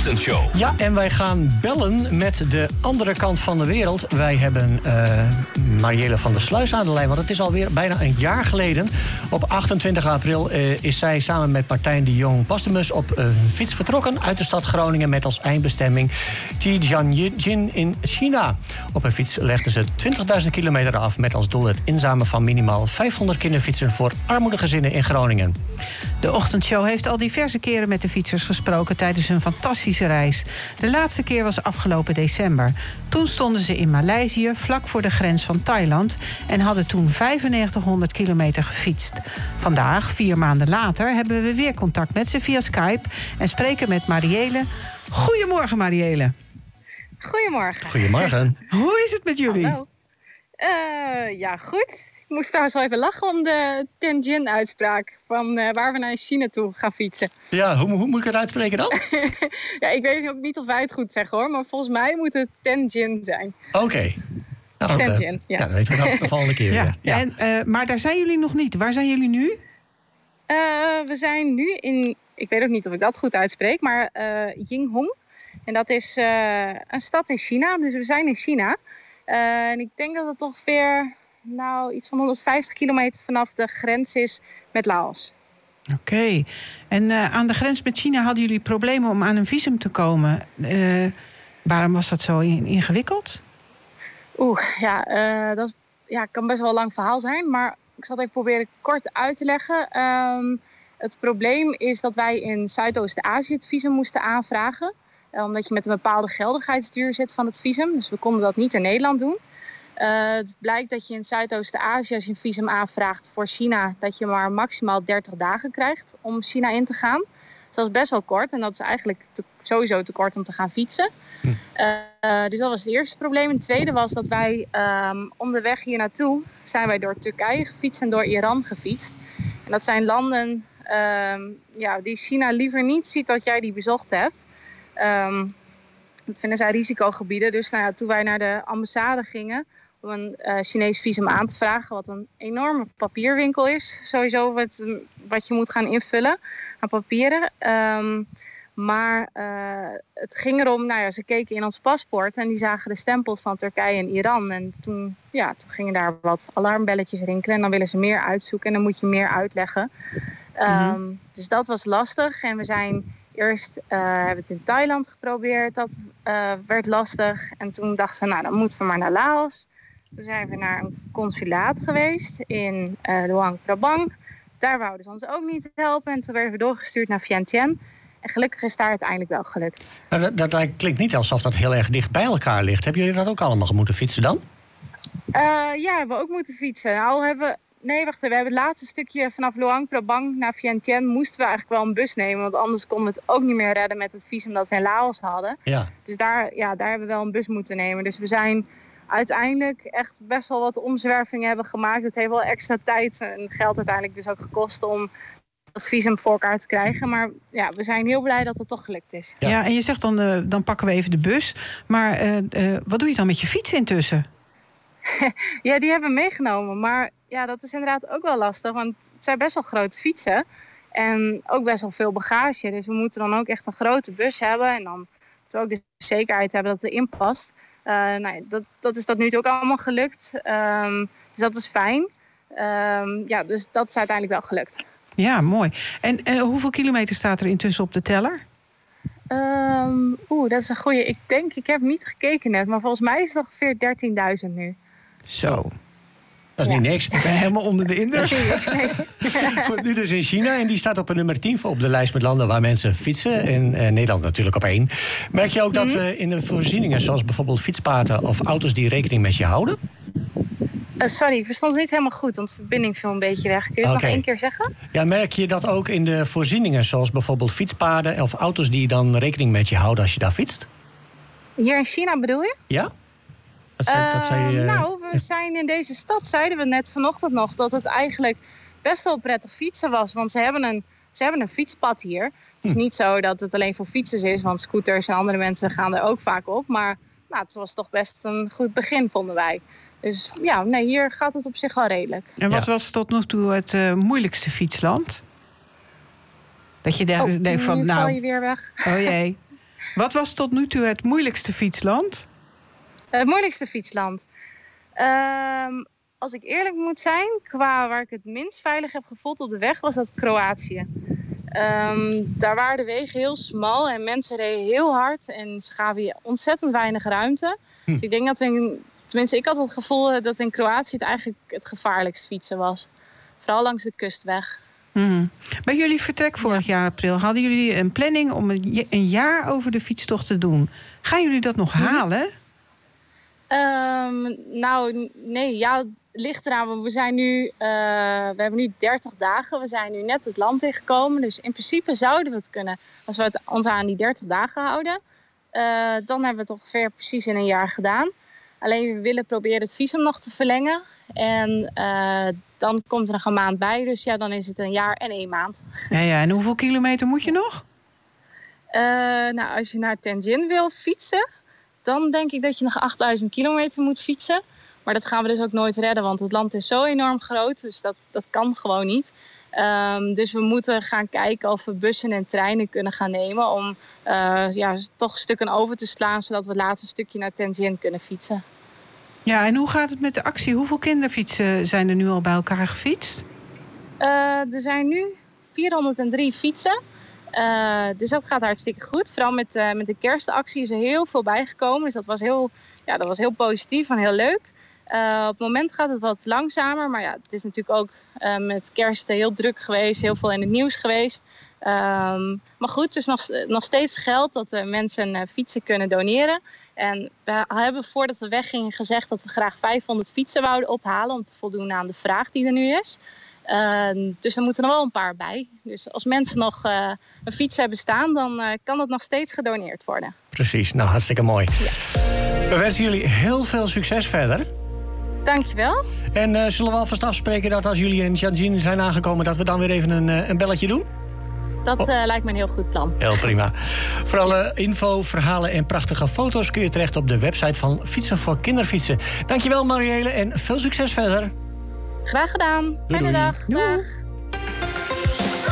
ochtendshow. Ja, en wij gaan bellen met de andere kant van de wereld. Wij hebben Mariële van der Sluis aan de lijn. Want het is alweer bijna een jaar geleden. Op 28 april is zij samen met Martijn de Jong Pastemus op een fiets vertrokken uit de stad Groningen met als eindbestemming Tianjin in China. Op een fiets legden ze 20.000 kilometer af met als doel het inzamelen van minimaal 500 kinderfietsen voor armoedegezinnen in Groningen. De ochtendshow heeft al diverse keren met de fietsers gesproken tijdens hun fantastische reis. De laatste keer was afgelopen december. Toen stonden ze in Maleisië, vlak voor de grens van Thailand, en hadden toen 9500 kilometer gefietst. Vandaag, 4 maanden later, hebben we weer contact met ze via Skype en spreken met Mariële. Goedemorgen, Mariële. Goedemorgen. Goedemorgen. Hoe is het met jullie? Hallo. Ja, goed. Ik moest trouwens wel even lachen om de Tianjin-uitspraak. Van waar we naar China toe gaan fietsen. Ja, hoe moet ik het uitspreken dan? Ja, ik weet ook niet of wij het goed zeggen hoor. Maar volgens mij moet het Tianjin zijn. Oké. Nou, Tianjin, ja. Dat weten we de volgende keer weer. Ja. Maar daar zijn jullie nog niet. Waar zijn jullie nu? We zijn nu in, ik weet ook niet of ik dat goed uitspreek, maar Jinghong. En dat is een stad in China. Dus we zijn in China. En ik denk dat het ongeveer iets van 150 kilometer vanaf de grens is met Laos. Oké. En aan de grens met China hadden jullie problemen om aan een visum te komen. Waarom was dat zo ingewikkeld? Dat kan best wel een lang verhaal zijn. Maar ik zal het even proberen kort uit te leggen. Het probleem is dat wij in Zuidoost-Azië het visum moesten aanvragen. Omdat je met een bepaalde geldigheidsduur zit van het visum. Dus we konden dat niet in Nederland doen. Het blijkt dat je in Zuidoost-Azië, als je een visum aanvraagt voor China, dat je maar maximaal 30 dagen krijgt om China in te gaan. Dus dat is best wel kort en dat is eigenlijk sowieso te kort om te gaan fietsen. Dus dat was het eerste probleem. En het tweede was dat wij onderweg hier naartoe zijn wij door Turkije gefietst en door Iran gefietst. En dat zijn landen die China liever niet ziet dat jij die bezocht hebt. Dat vinden zij risicogebieden. Dus toen wij naar de ambassade gingen om een Chinees visum aan te vragen, wat een enorme papierwinkel is, sowieso wat je moet gaan invullen aan papieren. Maar het ging erom, ze keken in ons paspoort en die zagen de stempels van Turkije en Iran. En toen gingen daar wat alarmbelletjes rinkelen en dan willen ze meer uitzoeken en dan moet je meer uitleggen. Dus dat was lastig en we zijn eerst hebben het in Thailand geprobeerd. Dat werd lastig. En toen dachten we, dan moeten we maar naar Laos. Toen zijn we naar een consulaat geweest in Luang Prabang. Daar wouden ze ons ook niet helpen. En toen werden we doorgestuurd naar Vientiane. En gelukkig is daar uiteindelijk wel gelukt. Maar dat klinkt niet alsof dat heel erg dicht bij elkaar ligt. Hebben jullie dat ook allemaal moeten fietsen dan? Ja, hebben we ook moeten fietsen. Nee, wacht even. We hebben het laatste stukje vanaf Luang Prabang naar Vientiane moesten we eigenlijk wel een bus nemen. Want anders konden we het ook niet meer redden met het visum dat we in Laos hadden. Ja. Dus daar hebben we wel een bus moeten nemen. Dus we zijn uiteindelijk echt best wel wat omzwervingen hebben gemaakt. Het heeft wel extra tijd en geld uiteindelijk dus ook gekost om dat visum voor elkaar te krijgen. Maar we zijn heel blij dat het toch gelukt is. Ja, en je zegt dan pakken we even de bus. Maar wat doe je dan met je fiets intussen? Ja, die hebben we meegenomen. Maar dat is inderdaad ook wel lastig. Want het zijn best wel grote fietsen. En ook best wel veel bagage. Dus we moeten dan ook echt een grote bus hebben. En dan moeten we ook de zekerheid hebben dat het erin past. Dat is tot nu toe ook allemaal gelukt. Dus dat is fijn. Dus dat is uiteindelijk wel gelukt. Ja, mooi. En hoeveel kilometer staat er intussen op de teller? Dat is een goeie. Ik heb niet gekeken net. Maar volgens mij is het ongeveer 13.000 nu. Zo. Dat is niet niks. Ik ben helemaal onder de indruk. Goed, nu dus in China. En die staat op nummer 10 op de lijst met landen waar mensen fietsen. En Nederland natuurlijk op 1. Merk je ook dat in de voorzieningen, zoals bijvoorbeeld fietspaden of auto's die rekening met je houden? Sorry, ik verstond het niet helemaal goed, want de verbinding viel een beetje weg. Kun je het nog 1 keer zeggen? Ja, merk je dat ook in de voorzieningen, zoals bijvoorbeeld fietspaden of auto's die dan rekening met je houden als je daar fietst? Hier in China bedoel je? Ja. We zijn in deze stad, zeiden we net vanochtend nog, dat het eigenlijk best wel prettig fietsen was. Want ze hebben een fietspad hier. Het is niet zo dat het alleen voor fietsers is, want scooters en andere mensen gaan er ook vaak op. Maar het was toch best een goed begin, vonden wij. Dus hier gaat het op zich wel redelijk. En wat was tot nog toe het moeilijkste fietsland? Dat je denkt van, nu val je weer weg. Oh jee. Wat was tot nu toe het moeilijkste fietsland? Het moeilijkste fietsland? Als ik eerlijk moet zijn, qua waar ik het minst veilig heb gevoeld op de weg, was dat Kroatië. Daar waren de wegen heel smal en mensen reden heel hard en ze gaven je ontzettend weinig ruimte. Dus ik denk dat tenminste ik had het gevoel dat in Kroatië het eigenlijk het gevaarlijkst fietsen was. Vooral langs de kustweg. Bij jullie vertrek vorig jaar april hadden jullie een planning om een jaar over de fietstocht te doen. Gaan jullie dat nog halen? Nee, ja, het ligt eraan. We hebben nu 30 dagen. We zijn nu net het land ingekomen. Dus in principe zouden we het kunnen. Als we ons aan die 30 dagen houden, dan hebben we het ongeveer precies in een jaar gedaan. Alleen we willen proberen het visum nog te verlengen. En dan komt er nog een maand bij. Dus ja, dan is het een jaar en 1 maand. Ja, en hoeveel kilometer moet je nog? Als je naar Tianjin wil fietsen, dan denk ik dat je nog 8000 kilometer moet fietsen. Maar dat gaan we dus ook nooit redden, want het land is zo enorm groot. Dus dat kan gewoon niet. Dus we moeten gaan kijken of we bussen en treinen kunnen gaan nemen om toch stukken over te slaan, zodat we het laatste stukje naar Tianjin kunnen fietsen. Ja, en hoe gaat het met de actie? Hoeveel kinderfietsen zijn er nu al bij elkaar gefietst? Er zijn nu 403 fietsen. Dus dat gaat hartstikke goed. Vooral met de kerstactie is er heel veel bijgekomen. Dus dat was heel positief en heel leuk. Op het moment gaat het wat langzamer. Maar ja, het is natuurlijk ook met kerst heel druk geweest. Heel veel in het nieuws geweest. Maar goed, dus nog steeds geldt dat mensen fietsen kunnen doneren. En we hebben voordat we weggingen gezegd dat we graag 500 fietsen wouden ophalen om te voldoen aan de vraag die er nu is. Dus er moeten er wel een paar bij. Dus als mensen nog een fiets hebben staan, dan kan dat nog steeds gedoneerd worden. Precies, nou hartstikke mooi. Ja. We wensen jullie heel veel succes verder. Dankjewel. En zullen we alvast afspreken dat als jullie in Tianjin zijn aangekomen, dat we dan weer even een belletje doen? Dat lijkt me een heel goed plan. Heel prima. Voor alle info, verhalen en prachtige foto's kun je terecht op de website van Fietsen voor Kinderfietsen. Dankjewel Mariële en veel succes verder. Graag gedaan. Fijne dag. Doei. Dag.